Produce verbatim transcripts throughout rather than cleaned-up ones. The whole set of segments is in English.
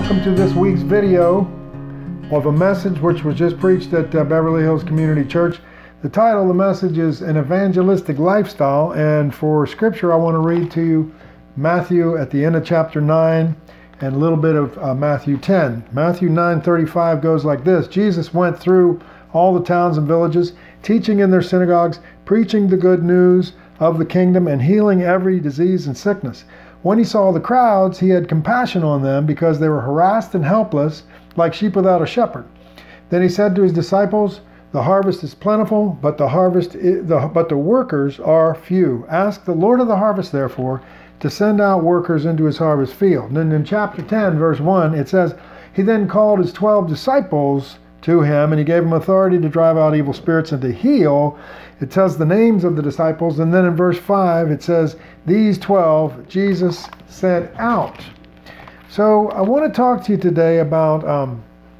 welcome to this week's video of a message which was just preached at uh, Beverly Hills Community Church. The title of the message is An Evangelistic Lifestyle, and for scripture I want to read to you Matthew at the end of chapter nine and a little bit of uh, Matthew ten. Matthew nine thirty-five goes like this: Jesus went through all the towns and villages, teaching in their synagogues, preaching the good news of the kingdom, and healing every disease and sickness. When he saw the crowds, he had compassion on them because they were harassed and helpless, like sheep without a shepherd. Then he said to his disciples, "The harvest is plentiful, but the harvest, is, the, but the workers are few. Ask the Lord of the harvest, therefore, to send out workers into his harvest field." And then in chapter ten, verse one, it says, "He then called his twelve disciples to him, and he gave them authority to drive out evil spirits and to heal." It tells the names of the disciples, and then in verse five it says, "These twelve Jesus sent out." So I want to talk to you today about um,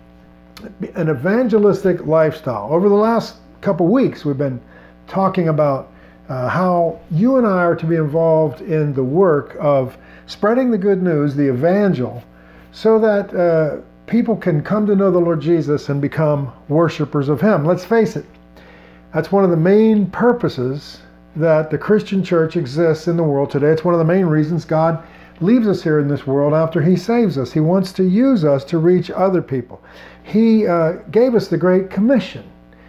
an evangelistic lifestyle. Over the last couple weeks we've been talking about uh, how you and I are to be involved in the work of spreading the good news, the evangel, so that uh, people can come to know the Lord Jesus and become worshipers of Him. Let's face it, that's one of the main purposes that the Christian church exists in the world today. It's one of the main reasons God leaves us here in this world after He saves us. He wants to use us to reach other people. He uh, gave us the Great Commission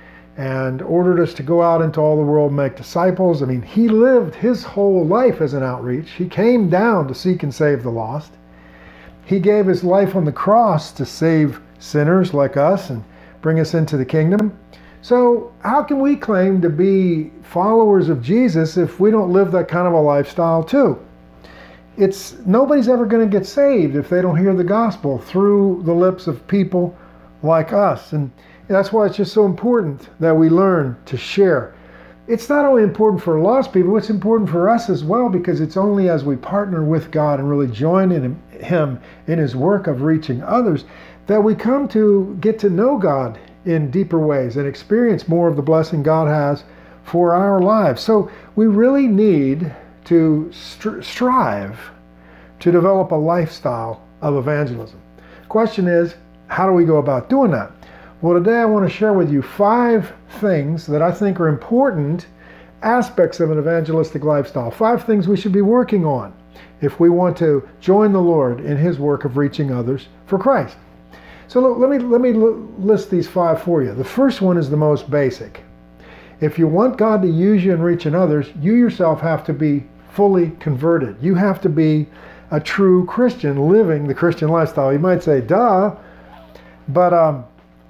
and ordered us to go out into all the world and make disciples. I mean, He lived His whole life as an outreach. He came down to seek and save the lost. He gave His life on the cross to save sinners like us and bring us into the kingdom. So how can we claim to be followers of Jesus if we don't live that kind of a lifestyle too? It's nobody's ever going to get saved if they don't hear the gospel through the lips of people like us. And that's why it's just so important that we learn to share. It's not only important for lost people, it's important for us as well, because it's only as we partner with God and really join in Him in His work of reaching others that we come to get to know God in deeper ways and experience more of the blessing God has for our lives. So we really need to stri- strive to develop a lifestyle of evangelism. Question is, how do we go about doing that? Well, today I want to share with you five things that I think are important aspects of an evangelistic lifestyle. Five things we should be working on if we want to join the Lord in His work of reaching others for Christ. So let me, let me list these five for you. The first one is the most basic. If you want God to use you in reaching others, you yourself have to be fully converted. You have to be a true Christian living the Christian lifestyle. You might say, duh, but um,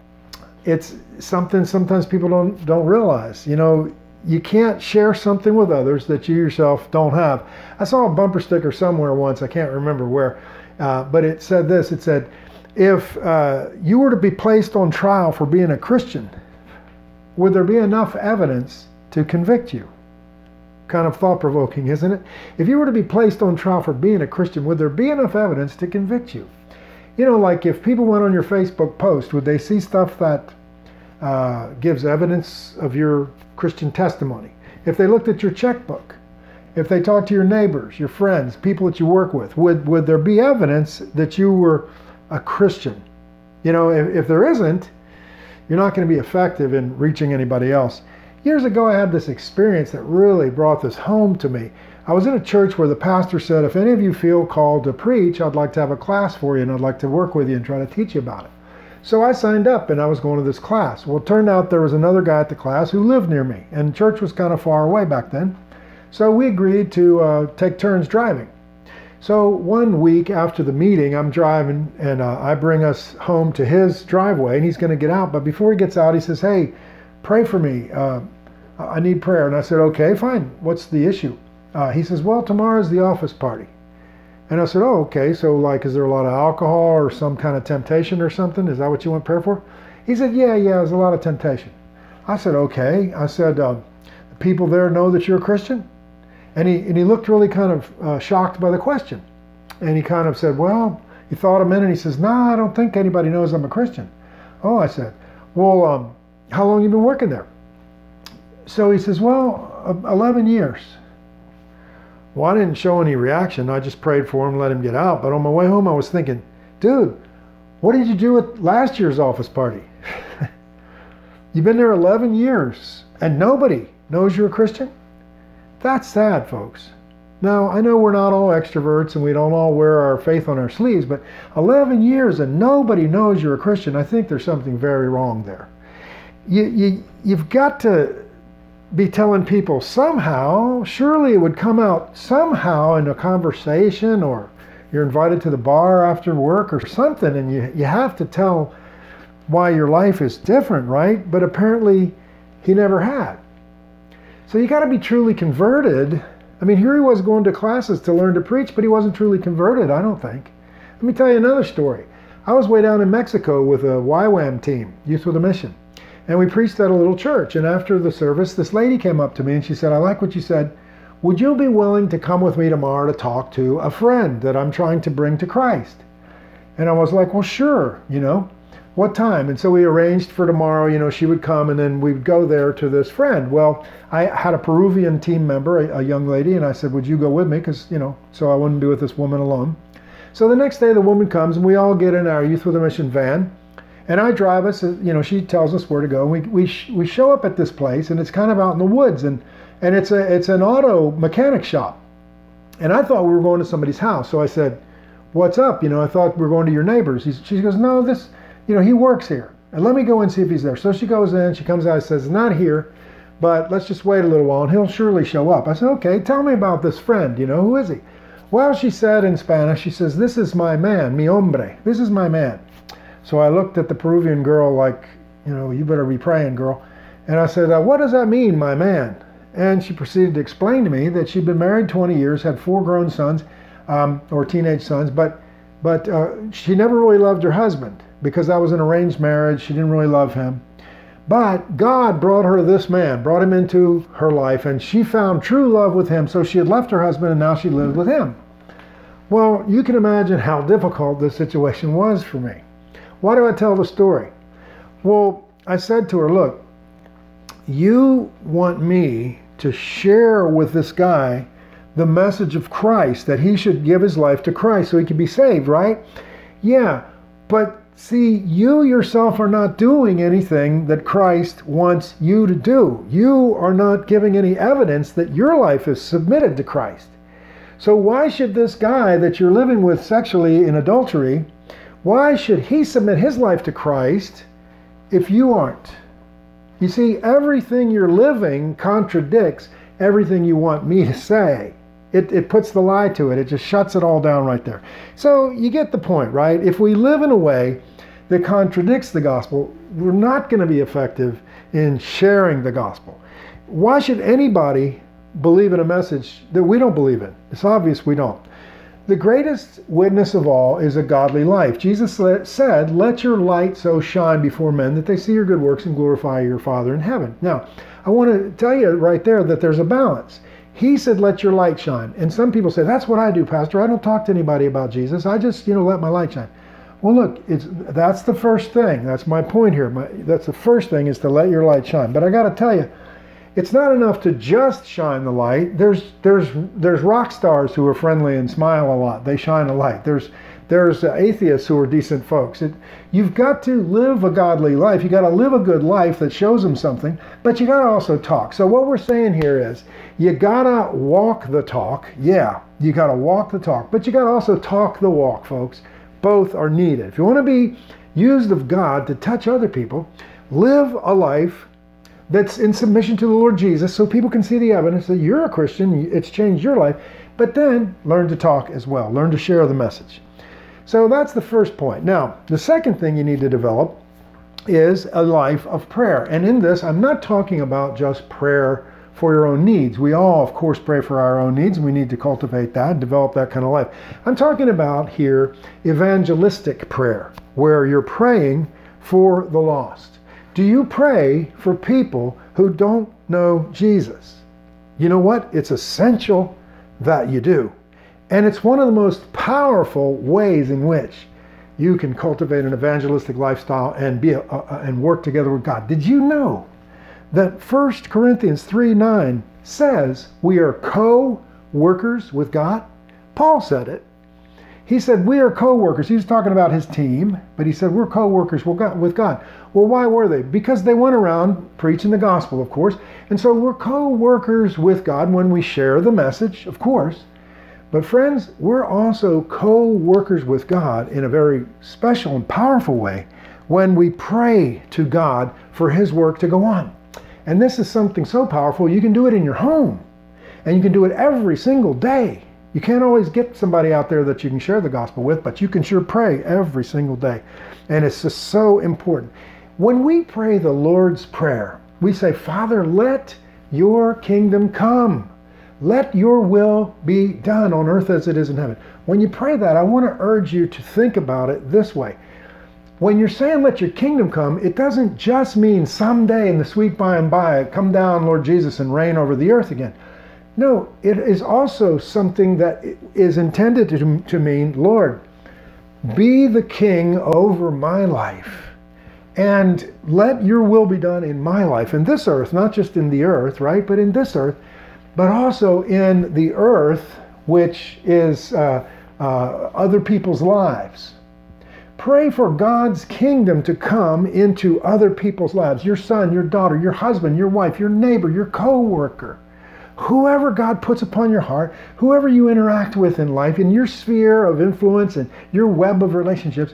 it's something sometimes people don't, don't realize. You know, you can't share something with others that you yourself don't have. I saw a bumper sticker somewhere once, I can't remember where, uh, but it said this, it said, if uh, you were to be placed on trial for being a Christian, would there be enough evidence to convict you? Kind of thought-provoking, isn't it? If you were to be placed on trial for being a Christian, would there be enough evidence to convict you? You know, like if people went on your Facebook post, would they see stuff that uh, gives evidence of your Christian testimony? If they looked at your checkbook, if they talked to your neighbors, your friends, people that you work with, would, would there be evidence that you were a Christian? You know, if, if there isn't, you're not going to be effective in reaching anybody else. Years ago, I had this experience that really brought this home to me. I was in a church where the pastor said, if any of you feel called to preach, I'd like to have a class for you, and I'd like to work with you and try to teach you about it. So I signed up, and I was going to this class. Well, it turned out there was another guy at the class who lived near me, and church was kind of far away back then. So we agreed to uh, take turns driving. So one week after the meeting, I'm driving, and uh, I bring us home to his driveway, and he's going to get out. But before he gets out, he says, "Hey, pray for me. Uh, I need prayer." And I said, "Okay, fine. What's the issue?" Uh, he says, "Well, tomorrow's the office party." And I said, "Oh, okay. So, like, is there a lot of alcohol or some kind of temptation or something? Is that what you want prayer for?" He said, "Yeah, yeah, there's a lot of temptation." I said, "Okay." I said, uh, "The people there know that you're a Christian?" And he, and he looked really kind of uh, shocked by the question. And he kind of said, well, he thought a minute, and he says, "No, nah, I don't think anybody knows I'm a Christian." "Oh," I said, "Well, um, how long have you been working there?" So he says, "Well, eleven years. Well, I didn't show any reaction. I just prayed for him, let him get out. But on my way home, I was thinking, dude, What did you do at last year's office party? You've been there eleven years and nobody knows you're a Christian? That's sad, folks. Now, I know we're not all extroverts and we don't all wear our faith on our sleeves, but eleven years and nobody knows you're a Christian, I think there's something very wrong there. You, you, you've got to be telling people somehow, surely it would come out somehow in a conversation, or you're invited to the bar after work or something, and you, you have to tell why your life is different, right? But apparently he never had. So you got to be truly converted. I mean, here he was going to classes to learn to preach, but he wasn't truly converted, I don't think. Let me tell you another story. I was way down in Mexico with a Y WAM team, Youth with a Mission, and we preached at a little church. And after the service, this lady came up to me and she said, I like what you said. Would you be willing to come with me tomorrow to talk to a friend that I'm trying to bring to Christ? And I was like, well, sure, you know, what time? And so we arranged for tomorrow, you know, she would come and then we'd go there to this friend. Well, I had a Peruvian team member, a, a young lady, and I said, would you go with me? Because, you know, so I wouldn't be with this woman alone. So the next day the woman comes and we all get in our Youth with a Mission van. And I drive us, you know, she tells us where to go. We we sh- we show up at this place, and it's kind of out in the woods, and and it's a it's an auto mechanic shop. And I thought we were going to somebody's house, so I said, "What's up?" You know, I thought we were going to your neighbors. He's, she goes, "No, this, you know, he works here, and let me go and see if he's there." So she goes in, she comes out, and says, "Not here, but let's just wait a little while, and he'll surely show up." I said, "Okay, tell me about this friend. You know, who is he?" Well, she said in Spanish, she says, "This is my man, mi hombre. This is my man." So I looked at the Peruvian girl like, you know, you better be praying, girl. And I said, uh, what does that mean, my man? And she proceeded to explain to me that she'd been married twenty years, had four grown sons, um, or teenage sons, but but uh, she never really loved her husband because that was an arranged marriage. She didn't really love him. But God brought her this man, brought him into her life, and she found true love with him. So she had left her husband and now she lived with him. Well, you can imagine how difficult this situation was for me. Why do I tell the story? Well, I said to her, look, you want me to share with this guy the message of Christ, that he should give his life to Christ so he can be saved, right? Yeah, but see, you yourself are not doing anything that Christ wants you to do. You are not giving any evidence that your life is submitted to Christ. So why should this guy that you're living with sexually in adultery, why should he submit his life to Christ if you aren't? You see, everything you're living contradicts everything you want me to say. It, it puts the lie to it. It just shuts it all down right there. So you get the point, right? If we live in a way that contradicts the gospel, we're not going to be effective in sharing the gospel. Why should anybody believe in a message that we don't believe in? It's obvious we don't. The greatest witness of all is a godly life. Jesus said, let your light so shine before men that they see your good works and glorify your Father in heaven. Now, I want to tell you right there that there's a balance. He said, let your light shine. And some people say, that's what I do, Pastor. I don't talk to anybody about Jesus. I just, you know, let my light shine. Well, look, it's that's the first thing. That's my point here. My, that's the first thing, is to let your light shine. But I got to tell you, it's not enough to just shine the light. There's there's there's rock stars who are friendly and smile a lot. They shine a light. There's there's atheists who are decent folks. It, you've got to live a godly life. You got to live a good life that shows them something. But you got to also talk. So what we're saying here is, you got to walk the talk. Yeah, you got to walk the talk. But you got to also talk the walk, folks. Both are needed. If you want to be used of God to touch other people, live a life that's in submission to the Lord Jesus so people can see the evidence that you're a Christian, it's changed your life, but then learn to talk as well. Learn to share the message. So that's the first point. Now, the second thing you need to develop is a life of prayer. And in this, I'm not talking about just prayer for your own needs. We all, of course, pray for our own needs, and we need to cultivate that, develop that kind of life. I'm talking about here evangelistic prayer, where you're praying for the lost. Do you pray for people who don't know Jesus? You know what? It's essential that you do. And it's one of the most powerful ways in which you can cultivate an evangelistic lifestyle and be a, a, and work together with God. Did you know that First Corinthians three nine says we are co-workers with God? Paul said it. He said, we are co-workers. He was talking about his team, but he said, we're co-workers with God. Well, why were they? Because they went around preaching the gospel, of course. And so we're co-workers with God when we share the message, of course. But friends, we're also co-workers with God in a very special and powerful way when we pray to God for his work to go on. And this is something so powerful, you can do it in your home. And you can do it every single day. You can't always get somebody out there that you can share the gospel with, but you can sure pray every single day. And it's just so important. When we pray the Lord's Prayer, we say, Father, let your kingdom come. Let your will be done on earth as it is in heaven. When you pray that, I want to urge you to think about it this way. When you're saying let your kingdom come, it doesn't just mean someday in the sweet by and by, come down, Lord Jesus, and reign over the earth again. No, it is also something that is intended to, to mean, Lord, be the king over my life. And let your will be done in my life, in this earth, not just in the earth, right, but in this earth, but also in the earth, which is uh, uh, other people's lives. Pray for God's kingdom to come into other people's lives. Your son, your daughter, your husband, your wife, your neighbor, your co-worker. Whoever God puts upon your heart, whoever you interact with in life, in your sphere of influence and your web of relationships,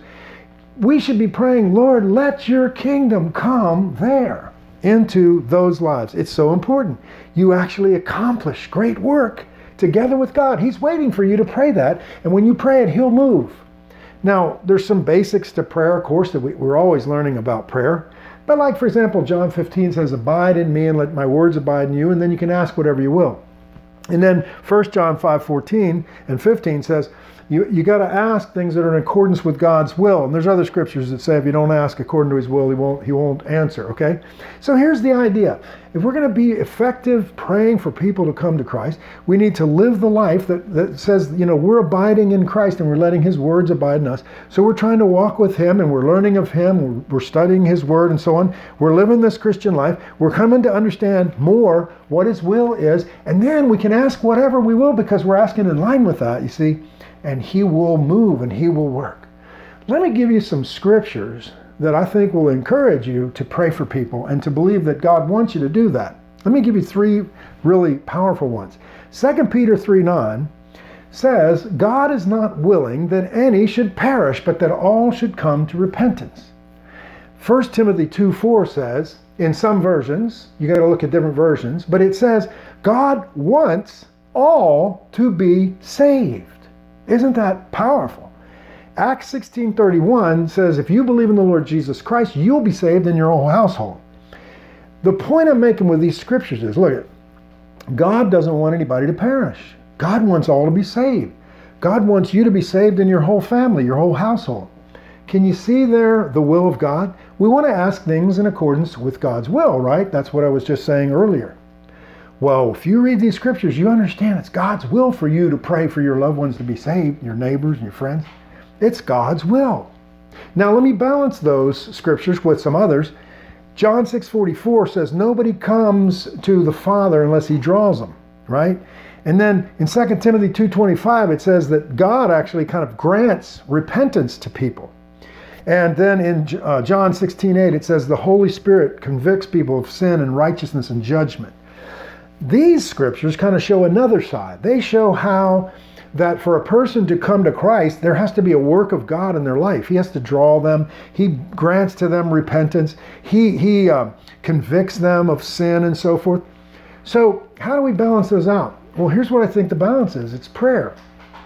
we should be praying, Lord, let your kingdom come there into those lives. It's so important. You actually accomplish great work together with God. He's waiting for you to pray that, and when you pray it, he'll move. Now, there's some basics to prayer, of course, that we, we're always learning about prayer. But like, for example, John fifteen says, abide in me and let my words abide in you, and then you can ask whatever you will. And then First John five fourteen and fifteen says, you, you got to ask things that are in accordance with God's will. And there's other scriptures that say if you don't ask according to his will, he won't, he won't answer, okay? So here's the idea. If we're going to be effective praying for people to come to Christ, we need to live the life that, that says, you know, we're abiding in Christ and we're letting his words abide in us. So we're trying to walk with him and we're learning of him. We're studying his word and so on. We're living this Christian life. We're coming to understand more what his will is. And then we can ask whatever we will because we're asking in line with that, you see. And he will move and he will work. Let me give you some scriptures that I think will encourage you to pray for people and to believe that God wants you to do that. Let me give you three really powerful ones. Second Peter three nine says, God is not willing that any should perish, but that all should come to repentance. First Timothy two four says, in some versions, you got to look at different versions, but it says, God wants all to be saved. Isn't that powerful? Acts sixteen thirty-one says, if you believe in the Lord Jesus Christ, you'll be saved in your whole household. The point I'm making with these scriptures is, look, God doesn't want anybody to perish. God wants all to be saved. God wants you to be saved in your whole family, your whole household. Can you see there the will of God? We want to ask things in accordance with God's will, right? That's what I was just saying earlier. Well, if you read these scriptures, you understand it's God's will for you to pray for your loved ones to be saved, your neighbors and your friends. It's God's will. Now, let me balance those scriptures with some others. John six forty-four says, nobody comes to the Father unless he draws them, right? And then in Second Timothy two twenty-five, it says that God actually kind of grants repentance to people. And then in uh, John sixteen eight, it says the Holy Spirit convicts people of sin and righteousness and judgment. These scriptures kind of show another side. They show how that for a person to come to Christ, there has to be a work of God in their life. He has to draw them. He grants to them repentance. He, he uh, convicts them of sin and so forth. So how do we balance those out? Well, here's what I think the balance is. It's prayer.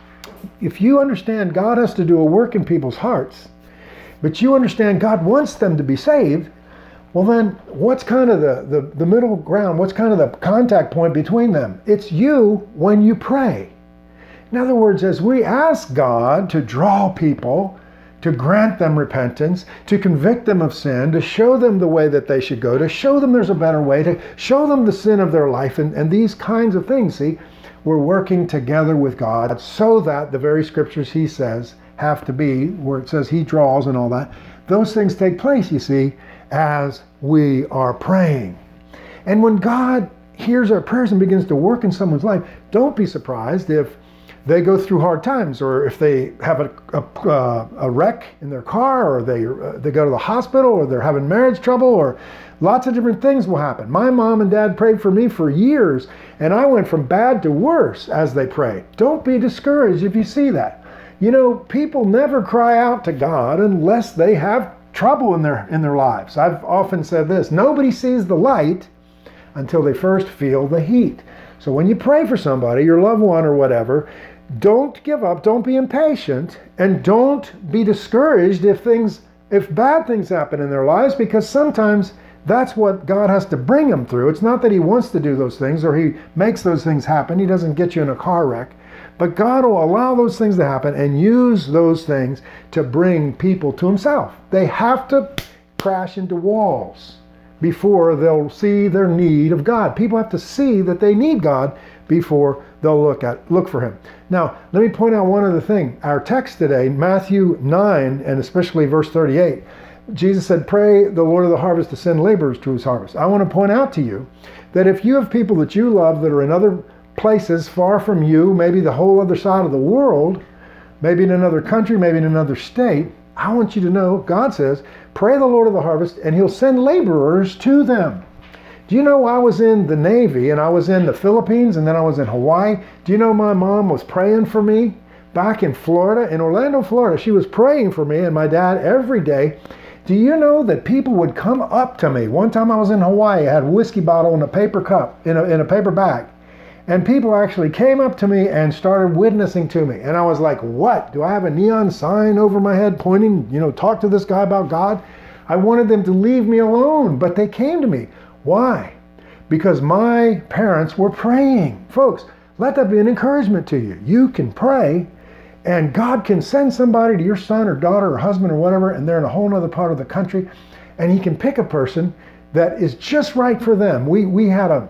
If you understand God has to do a work in people's hearts, but you understand God wants them to be saved, well then, what's kind of the, the, the middle ground? What's kind of the contact point between them? It's you when you pray. In other words, as we ask God to draw people, to grant them repentance, to convict them of sin, to show them the way that they should go, to show them there's a better way, to show them the sin of their life, and, and these kinds of things, see, we're working together with God so that the very scriptures he says have to be, where it says he draws and all that, those things take place, you see, as we are praying. And when God hears our prayers and begins to work in someone's life, don't be surprised if they go through hard times, or if they have a, a, uh, a wreck in their car, or they, uh, they go to the hospital, or they're having marriage trouble, or lots of different things will happen. My mom and dad prayed for me for years, and I went from bad to worse as they prayed. Don't be discouraged if you see that. You know, people never cry out to God unless they have trouble in their, in their lives. I've often said this: nobody sees the light until they first feel the heat. So when you pray for somebody, your loved one or whatever, don't give up, don't be impatient, and don't be discouraged if things, if bad things happen in their lives, because sometimes that's what God has to bring them through. It's not that He wants to do those things or He makes those things happen. He doesn't get you in a car wreck. But God will allow those things to happen and use those things to bring people to Himself. They have to crash into walls before they'll see their need of God. People have to see that they need God before they'll look at look for Him. Now, let me point out one other thing. Our text today, Matthew nine, and especially verse thirty-eight, Jesus said, "Pray the Lord of the harvest to send laborers to His harvest." I want to point out to you that if you have people that you love that are in other places far from you, maybe the whole other side of the world, maybe in another country, maybe in another state, I want you to know, God says, pray the Lord of the harvest and He'll send laborers to them. Do you know I was in the Navy and I was in the Philippines and then I was in Hawaii? Do you know my mom was praying for me back in Florida, in Orlando, Florida? She was praying for me and my dad every day. Do you know that people would come up to me? One time I was in Hawaii, I had a whiskey bottle in a paper cup, in a, in a paper bag. And people actually came up to me and started witnessing to me. And I was like, what? Do I have a neon sign over my head pointing, you know, talk to this guy about God? I wanted them to leave me alone, but they came to me. Why? Because my parents were praying. Folks, let that be an encouragement to you. You can pray, and God can send somebody to your son or daughter or husband or whatever, and they're in a whole other part of the country, and He can pick a person that is just right for them. We, we had a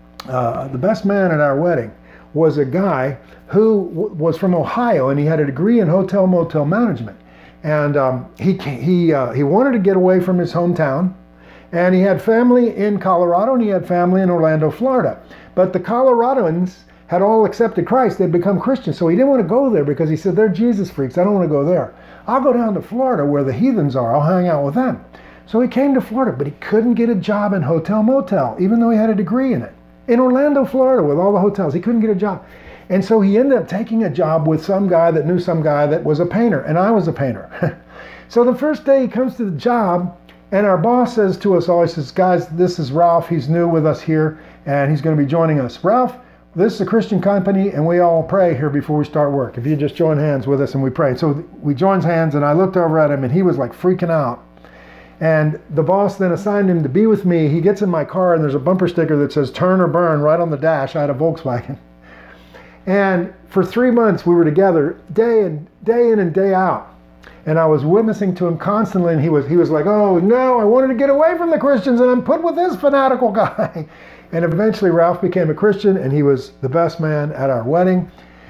Uh, the best man at our wedding was a guy who w- was from Ohio, and he had a degree in hotel motel management. And um, he he uh, he wanted to get away from his hometown, and he had family in Colorado and he had family in Orlando, Florida. But the Coloradoans had all accepted Christ; they'd become Christians, so he didn't want to go there because he said they're Jesus freaks. I don't want to go there. I'll go down to Florida where the heathens are. I'll hang out with them. So he came to Florida, but he couldn't get a job in hotel motel, even though he had a degree in it. In Orlando, Florida, with all the hotels, he couldn't get a job. And so he ended up taking a job with some guy that knew some guy that was a painter, and I was a painter. So the first day he comes to the job, and our boss says to us all, he says, guys, this is Ralph. He's new with us here, and he's going to be joining us. Ralph, this is a Christian company, and we all pray here before we start work. If you just join hands with us and we pray. So we joined hands, and I looked over at him, and he was like freaking out. And the boss then assigned him to be with me. He gets in my car and there's a bumper sticker that says turn or burn right on the dash. I had a Volkswagen. And for three months we were together day in, day in and day out. And I was witnessing to him constantly, and he was he was like, oh no, I wanted to get away from the Christians and I'm put with this fanatical guy. And eventually Ralph became a Christian, and he was the best man at our wedding.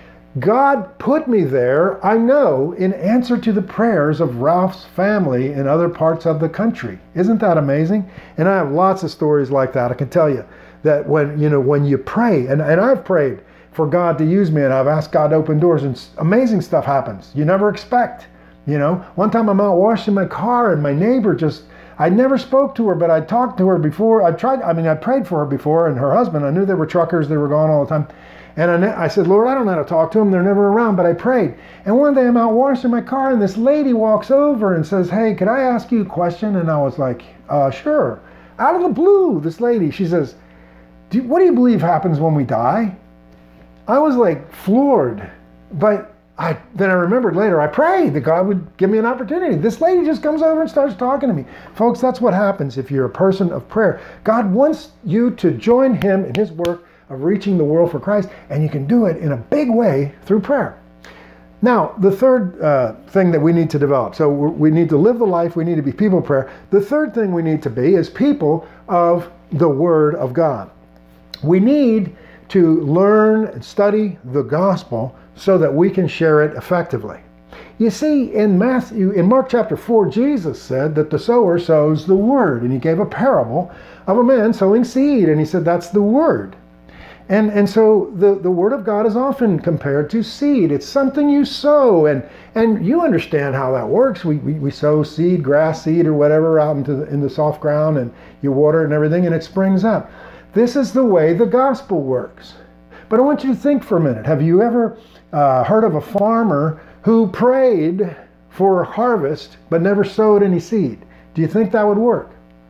God put me there, I know, in answer to the prayers of Ralph's family in other parts of the country. Isn't that amazing? And I have lots of stories like that. I can tell you that when, you know, when you pray, and, and I've prayed for God to use me, and I've asked God to open doors, and amazing stuff happens. You never expect, you know. One time I'm out washing my car, and my neighbor just, I never spoke to her, but I talked to her before. I tried, I mean, I prayed for her before, and her husband, I knew they were truckers, they were gone all the time. And I, I said, Lord, I don't know how to talk to them. They're never around, but I prayed. And one day I'm out washing my car, and this lady walks over and says, hey, could I ask you a question? And I was like, uh, sure. Out of the blue, this lady, she says, do, what do you believe happens when we die? I was like floored. But I then I remembered later, I prayed that God would give me an opportunity. This lady just comes over and starts talking to me. Folks, that's what happens if you're a person of prayer. God wants you to join Him in His work of reaching the world for Christ, and you can do it in a big way through prayer. Now, the third uh, thing that we need to develop, so we need to live the life, we need to be people of prayer. The third thing we need to be is people of the Word of God. We need to learn and study the gospel so that we can share it effectively. You see, in Matthew, in Mark chapter four, Jesus said that the sower sows the Word, and He gave a parable of a man sowing seed, and He said that's the Word. And, and so the, the Word of God is often compared to seed. It's something you sow, and, and you understand how that works. We, we, we sow seed, grass seed or whatever out into the, in the soft ground, and you water it and everything, and it springs up. This is the way the gospel works. But I want you to think for a minute. Have you ever uh, heard of a farmer who prayed for harvest but never sowed any seed? Do you think that would work?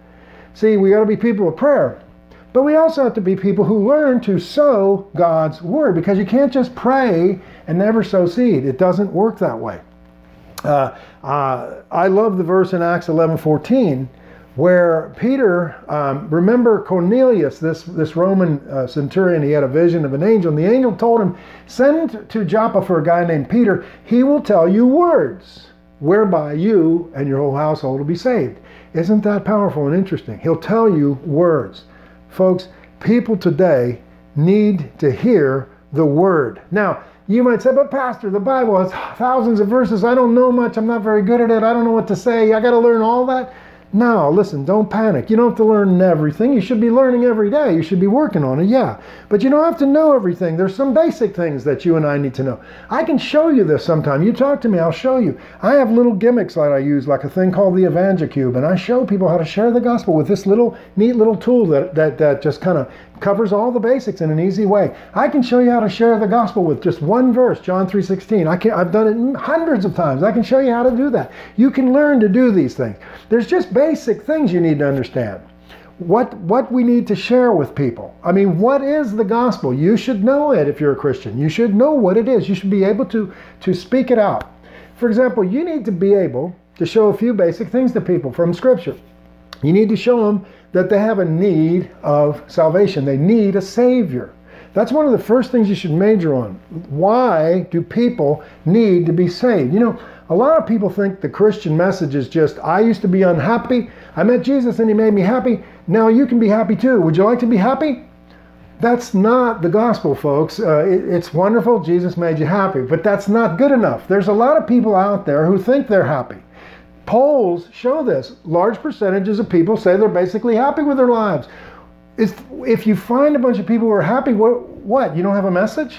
See, we got to be people of prayer. But we also have to be people who learn to sow God's word, because you can't just pray and never sow seed. It doesn't work that way. Uh, uh, I love the verse in Acts eleven fourteen where Peter, um, remember Cornelius, this, this Roman uh, centurion, he had a vision of an angel, and the angel told him, send to Joppa for a guy named Peter. He will tell you words whereby you and your whole household will be saved. Isn't that powerful and interesting? He'll tell you words. Folks, people today need to hear the word. Now, you might say, but Pastor, the Bible has thousands of verses. I don't know much. I'm not very good at it. I don't know what to say. I got to learn all that. No, listen, don't panic. You don't have to learn everything. You should be learning every day. You should be working on it, yeah. But you don't have to know everything. There's some basic things that you and I need to know. I can show you this sometime. You talk to me, I'll show you. I have little gimmicks that I use, like a thing called the EvangeCube, and I show people how to share the gospel with this little neat little tool that, that, that just kind of covers all the basics in an easy way. I can show you how to share the gospel with just one verse, John three sixteen. I can, I've done it hundreds of times. I can show you how to do that. You can learn to do these things. There's just basic things you need to understand. What, what we need to share with people. I mean, what is the gospel? You should know it if you're a Christian. You should know what it is. You should be able to, to speak it out. For example, you need to be able to show a few basic things to people from Scripture. You need to show them that they have a need of salvation. They need a Savior. That's one of the first things you should major on. Why do people need to be saved? You know, a lot of people think the Christian message is just, I used to be unhappy. I met Jesus and he made me happy. Now you can be happy too. Would you like to be happy? That's not the gospel, folks. Uh, it, it's wonderful Jesus made you happy, but that's not good enough. There's a lot of people out there who think they're happy. Polls show this. Large percentages of people say they're basically happy with their lives. It's, if you find a bunch of people who are happy, what, what? You don't have a message?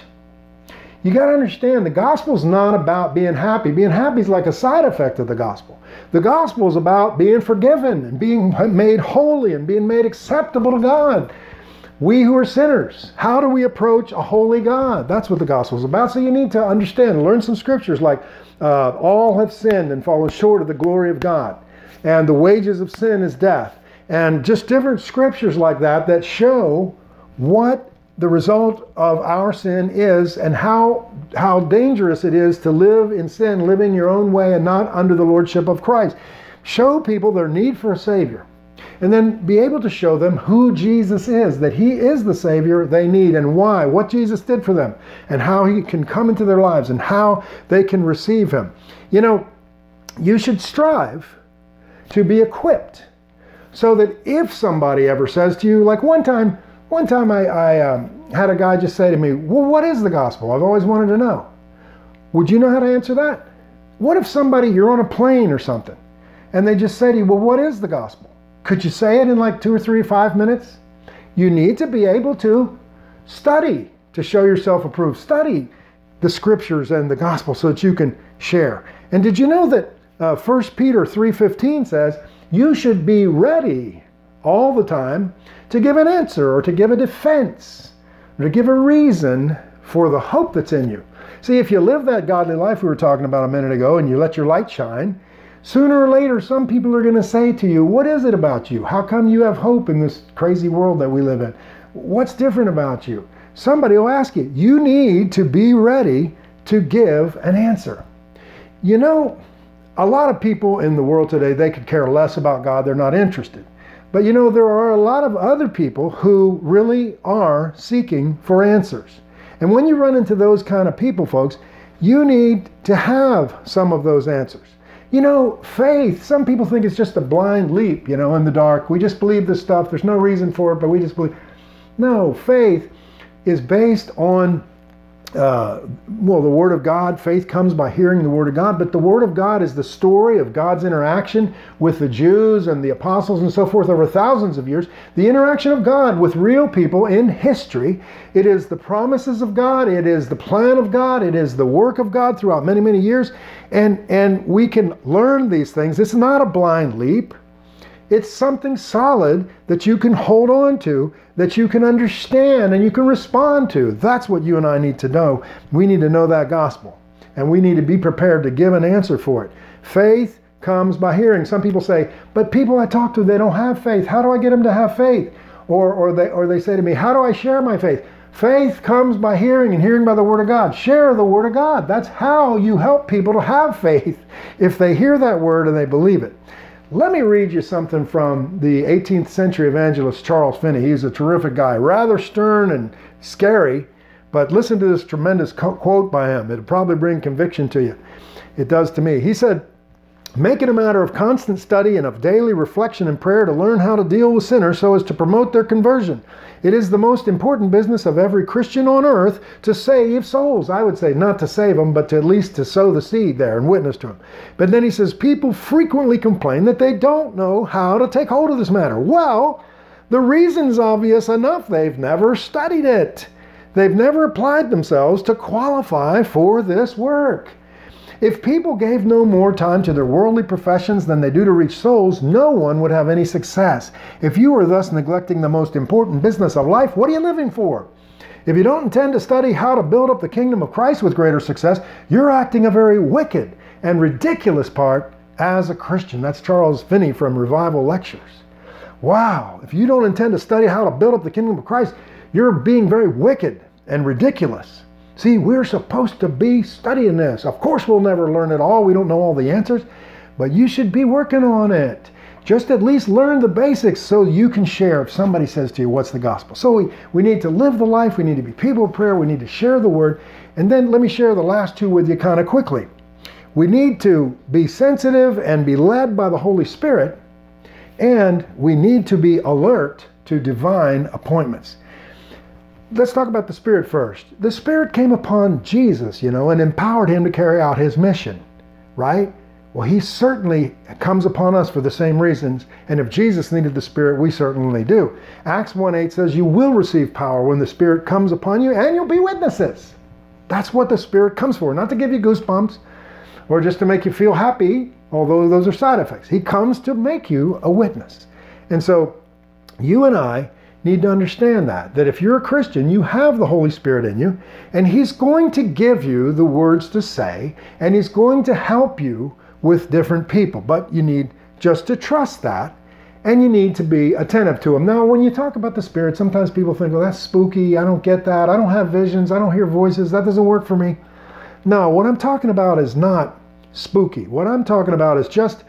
You got to understand, the gospel is not about being happy. Being happy is like a side effect of the gospel. The gospel is about being forgiven and being made holy and being made acceptable to God. We who are sinners, how do we approach a holy God? That's what the gospel is about. So you need to understand, learn some scriptures like uh, all have sinned and fallen short of the glory of God, and the wages of sin is death, and just different scriptures like that that show what the result of our sin is and how how dangerous it is to live in sin, living your own way and not under the lordship of Christ. Show people their need for a Savior. And then be able to show them who Jesus is, that He is the Savior they need and why, what Jesus did for them, and how He can come into their lives and how they can receive Him. You know, you should strive to be equipped so that if somebody ever says to you, like one time, one time I, I um, had a guy just say to me, well, what is the gospel? I've always wanted to know. Would you know how to answer that? What if somebody, you're on a plane or something, and they just say to you, well, what is the gospel? Could you say it in like two or three, five minutes? You need to be able to study to show yourself approved. Study the scriptures and the gospel so that you can share. And did you know that uh, First Peter three fifteen says, you should be ready all the time to give an answer or to give a defense or to give a reason for the hope that's in you. See, if you live that godly life we were talking about a minute ago and you let your light shine, sooner or later, some people are going to say to you, what is it about you? How come you have hope in this crazy world that we live in? What's different about you? Somebody will ask you. You need to be ready to give an answer. You know, a lot of people in the world today, they could care less about God. They're not interested. But you know, there are a lot of other people who really are seeking for answers. And when you run into those kind of people, folks, you need to have some of those answers. You know, faith, some people think it's just a blind leap, you know, in the dark. We just believe this stuff. There's no reason for it, but we just believe. No, faith is based on uh, well, the Word of God, faith comes by hearing the Word of God, but the Word of God is the story of God's interaction with the Jews and the apostles and so forth over thousands of years. The interaction of God with real people in history. It is the promises of God. It is the plan of God. It is the work of God throughout many, many years. And, and we can learn these things. It's not a blind leap. It's something solid that you can hold on to, that you can understand and you can respond to. That's what you and I need to know. We need to know that gospel. And we need to be prepared to give an answer for it. Faith comes by hearing. Some people say, but people I talk to, they don't have faith. How do I get them to have faith? Or, or, they, or they say to me, how do I share my faith? Faith comes by hearing, and hearing by the Word of God. Share the Word of God. That's how you help people to have faith, if they hear that Word and they believe it. Let me read you something from the eighteenth century evangelist Charles Finney. He's a terrific guy, rather stern and scary, but listen to this tremendous quote by him. It'll probably bring conviction to you. It does to me. He said, "Make it a matter of constant study and of daily reflection and prayer to learn how to deal with sinners so as to promote their conversion. It is the most important business of every Christian on earth to save souls." I would say not to save them, but to at least to sow the seed there and witness to them. But then he says, people frequently complain that they don't know how to take hold of this matter. Well, the reason's obvious enough. They've never studied it. They've never applied themselves to qualify for this work. If people gave no more time to their worldly professions than they do to reach souls, no one would have any success. If you are thus neglecting the most important business of life, what are you living for? If you don't intend to study how to build up the kingdom of Christ with greater success, you're acting a very wicked and ridiculous part as a Christian. That's Charles Finney from Revival Lectures. Wow, if you don't intend to study how to build up the kingdom of Christ, you're being very wicked and ridiculous. See, we're supposed to be studying this. Of course, we'll never learn it all. We don't know all the answers, but you should be working on it. Just at least learn the basics so you can share if somebody says to you, what's the gospel? So we, we need to live the life. We need to be people of prayer. We need to share the word. And then let me share the last two with you kind of quickly. We need to be sensitive and be led by the Holy Spirit, and we need to be alert to divine appointments. Let's talk about the Spirit first. The Spirit came upon Jesus, you know, and empowered him to carry out his mission, right? Well, he certainly comes upon us for the same reasons, and if Jesus needed the Spirit, we certainly do. Acts one eight says, you will receive power when the Spirit comes upon you, and you'll be witnesses. That's what the Spirit comes for, not to give you goosebumps or just to make you feel happy, although those are side effects. He comes to make you a witness. And so you and I need to understand that, that if you're a Christian, you have the Holy Spirit in you, and he's going to give you the words to say, and he's going to help you with different people. But you need just to trust that, and you need to be attentive to him. Now, when you talk about the Spirit, sometimes people think, well, that's spooky. I don't get that. I don't have visions. I don't hear voices. That doesn't work for me. No, what I'm talking about is not spooky. What I'm talking about is just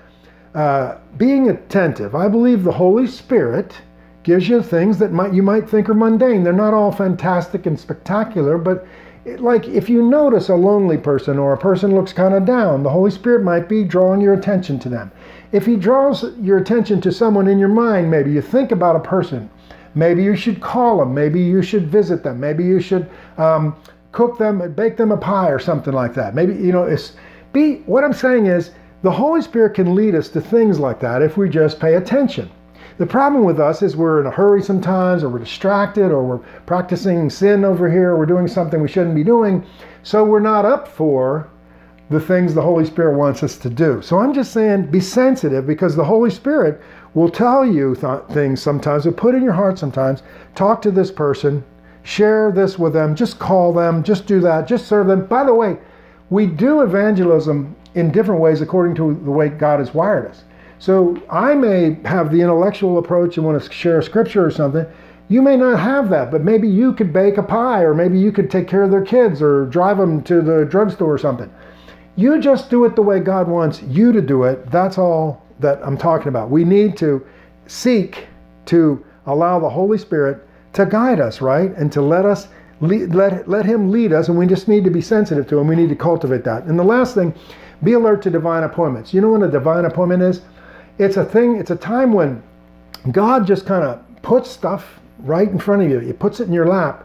uh, being attentive. I believe the Holy Spirit gives you things that might you might think are mundane. They're not all fantastic and spectacular, but it, like if you notice a lonely person or a person looks kind of down, the Holy Spirit might be drawing your attention to them. If he draws your attention to someone in your mind, maybe you think about a person, maybe you should call them, maybe you should visit them, maybe you should um, cook them, bake them a pie or something like that. Maybe, you know, it's be what I'm saying is the Holy Spirit can lead us to things like that if we just pay attention. The problem with us is we're in a hurry sometimes, or we're distracted, or we're practicing sin over here, or we're doing something we shouldn't be doing, so we're not up for the things the Holy Spirit wants us to do. So I'm just saying, be sensitive, because the Holy Spirit will tell you th- things sometimes, will put in your heart sometimes, talk to this person, share this with them, just call them, just do that, just serve them. By the way, we do evangelism in different ways according to the way God has wired us. So I may have the intellectual approach and want to share scripture or something. You may not have that, but maybe you could bake a pie, or maybe you could take care of their kids or drive them to the drugstore or something. You just do it the way God wants you to do it. That's all that I'm talking about. We need to seek to allow the Holy Spirit to guide us, right? And to let us lead, let, let him lead us, and we just need to be sensitive to him. We need to cultivate that. And the last thing, be alert to divine appointments. You know what a divine appointment is? It's a thing, it's a time when God just kind of puts stuff right in front of you. He puts it in your lap,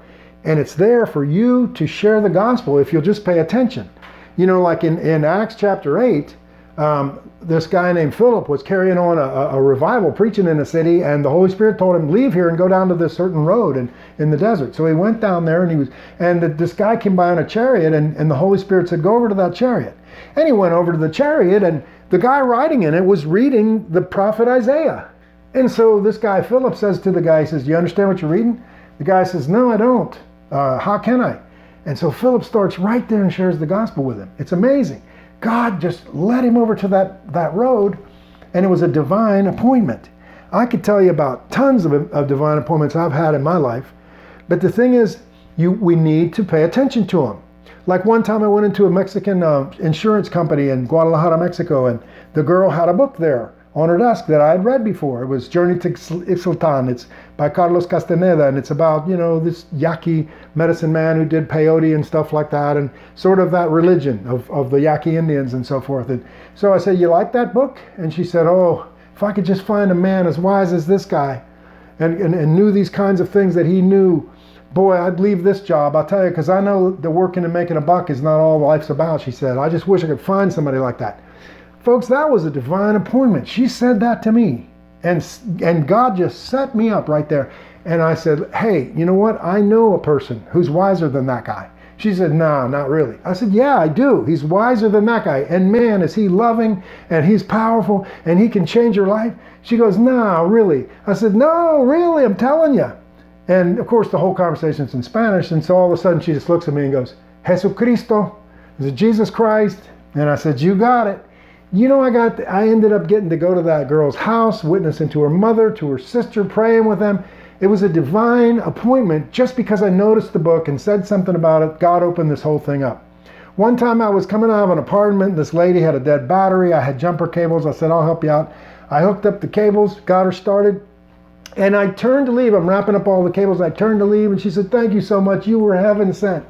And it's there for you to share the gospel if you'll just pay attention. You know, like in, in Acts chapter eight, um, this guy named Philip was carrying on a, a revival, preaching in a city, and the Holy Spirit told him, leave here and go down to this certain road in, in the desert. So he went down there, and he was, and the, this guy came by on a chariot, and, and the Holy Spirit said, go over to that chariot. And he went over to the chariot, and the guy riding in it was reading the prophet Isaiah. And so this guy, Philip, says to the guy, he says, do you understand what you're reading? The guy says, no, I don't. Uh, how can I? And so Philip starts right there and shares the gospel with him. It's amazing. God just led him over to that, that road, and it was a divine appointment. I could tell you about tons of, of divine appointments I've had in my life, but the thing is, you we need to pay attention to them. Like one time I went into a Mexican uh, insurance company in Guadalajara, Mexico, and the girl had a book there on her desk that I had read before. It was Journey to Ixtlan. It's by Carlos Castaneda, and it's about, you know, this Yaqui medicine man who did peyote and stuff like that, and sort of that religion of, of the Yaqui Indians and so forth. And so I said, you like that book? And she said, oh, if I could just find a man as wise as this guy and, and, and knew these kinds of things that he knew, boy, I'd leave this job. I'll tell you, because I know that working and making a buck is not all life's about, she said. I just wish I could find somebody like that. Folks, that was a divine appointment. She said that to me. And, and God just set me up right there. And I said, hey, you know what? I know a person who's wiser than that guy. She said, no, not really. I said, yeah, I do. He's wiser than that guy. And man, is he loving, and he's powerful, and he can change your life. She goes, no, really. I said, no, really, I'm telling you. And of course, the whole conversation's in Spanish. And so all of a sudden, she just looks at me and goes, Jesucristo, is it Jesus Christ? And I said, you got it. You know, I got, I ended up getting to go to that girl's house, witnessing to her mother, to her sister, praying with them. It was a divine appointment just because I noticed the book and said something about it. God opened this whole thing up. One time I was coming out of an apartment. This lady had a dead battery. I had jumper cables. I said, I'll help you out. I hooked up the cables, got her started, and I turned to leave. I'm wrapping up all the cables. I turned to leave, and she said, thank you so much. You were heaven sent.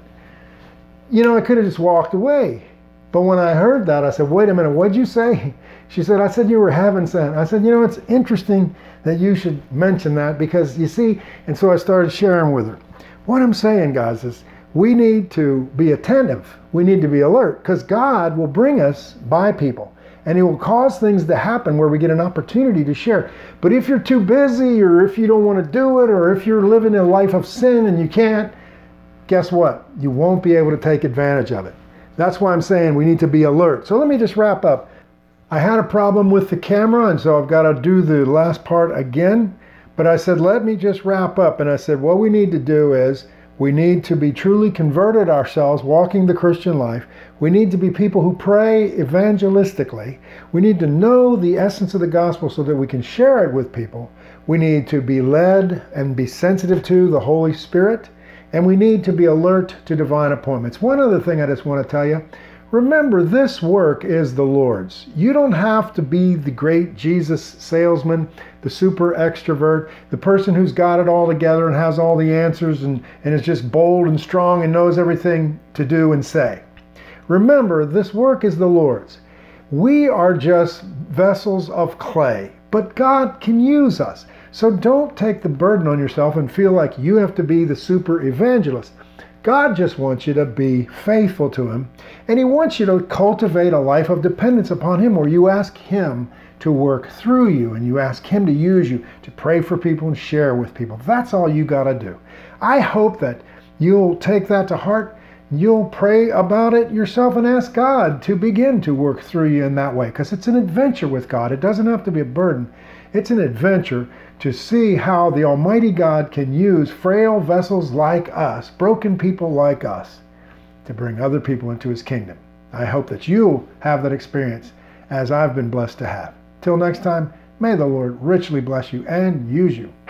You know, I could have just walked away. But when I heard that, I said, wait a minute, what'd you say? She said, I said you were heaven sent. I said, you know, it's interesting that you should mention that because you see, and so I started sharing with her. What I'm saying, guys, is we need to be attentive. We need to be alert because God will bring us by people and he will cause things to happen where we get an opportunity to share. But if you're too busy or if you don't want to do it or if you're living a life of sin and you can't, guess what? You won't be able to take advantage of it. That's why I'm saying we need to be alert. So let me just wrap up. I had a problem with the camera, and so I've got to do the last part again. But I said, let me just wrap up. And I said, what we need to do is we need to be truly converted ourselves, walking the Christian life. We need to be people who pray evangelistically. We need to know the essence of the gospel so that we can share it with people. We need to be led and be sensitive to the Holy Spirit. And we need to be alert to divine appointments. One other thing I just want to tell you, remember this work is the Lord's. You don't have to be the great Jesus salesman, the super extrovert, the person who's got it all together and has all the answers and, and is just bold and strong and knows everything to do and say. Remember, this work is the Lord's. We are just vessels of clay, but God can use us. So don't take the burden on yourself and feel like you have to be the super evangelist. God just wants you to be faithful to him, and he wants you to cultivate a life of dependence upon him where you ask him to work through you and you ask him to use you to pray for people and share with people. That's all you got to do. I hope that you'll take that to heart. You'll pray about it yourself and ask God to begin to work through you in that way because it's an adventure with God. It doesn't have to be a burden. It's an adventure to see how the Almighty God can use frail vessels like us, broken people like us, to bring other people into his kingdom. I hope that you'll have that experience as I've been blessed to have. Till next time, may the Lord richly bless you and use you.